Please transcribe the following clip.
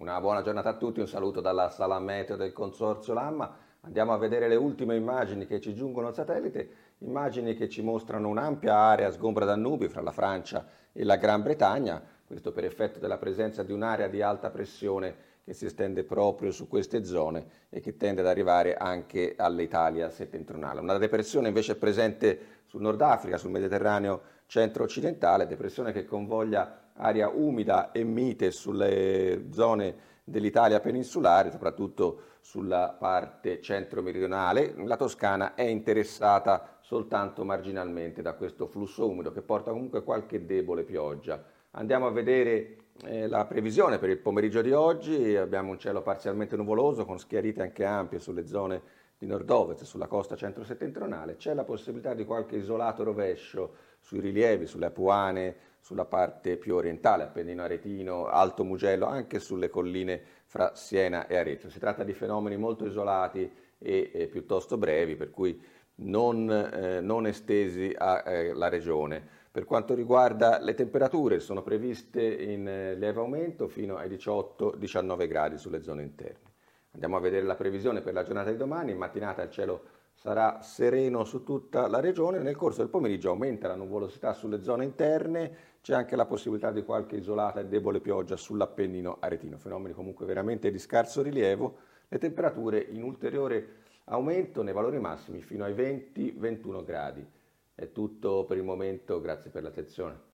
Una buona giornata a tutti, un saluto dalla sala meteo del Consorzio Lamma. Andiamo a vedere le ultime immagini che ci giungono al satellite, immagini che ci mostrano un'ampia area sgombra da nubi fra la Francia e la Gran Bretagna, questo per effetto della presenza di un'area di alta pressione che si estende proprio su queste zone e che tende ad arrivare anche all'Italia settentrionale. Una depressione invece è presente sul Nord Africa, sul Mediterraneo centro-occidentale, depressione che convoglia aria umida e mite sulle zone dell'Italia peninsulare, soprattutto sulla parte centro-meridionale. La Toscana è interessata soltanto marginalmente da questo flusso umido che porta comunque qualche debole pioggia. Andiamo a vedere la previsione per il pomeriggio di oggi. Abbiamo un cielo parzialmente nuvoloso con schiarite anche ampie sulle zone di nord-ovest e sulla costa centro-settentrionale. C'è la possibilità di qualche isolato rovescio sui rilievi, sulle Apuane, sulla parte più orientale, Appennino Aretino, Alto Mugello, anche sulle colline fra Siena e Arezzo. Si tratta di fenomeni molto isolati e piuttosto brevi, per cui non estesi alla regione. Per quanto riguarda le temperature, sono previste in lieve aumento fino ai 18-19 gradi sulle zone interne. Andiamo a vedere la previsione per la giornata di domani. In mattinata il cielo sarà sereno su tutta la regione, nel corso del pomeriggio aumenta la nuvolosità sulle zone interne, c'è anche la possibilità di qualche isolata e debole pioggia sull'Appennino aretino, fenomeni comunque veramente di scarso rilievo, le temperature in ulteriore aumento nei valori massimi fino ai 20-21 gradi. È tutto per il momento, grazie per l'attenzione.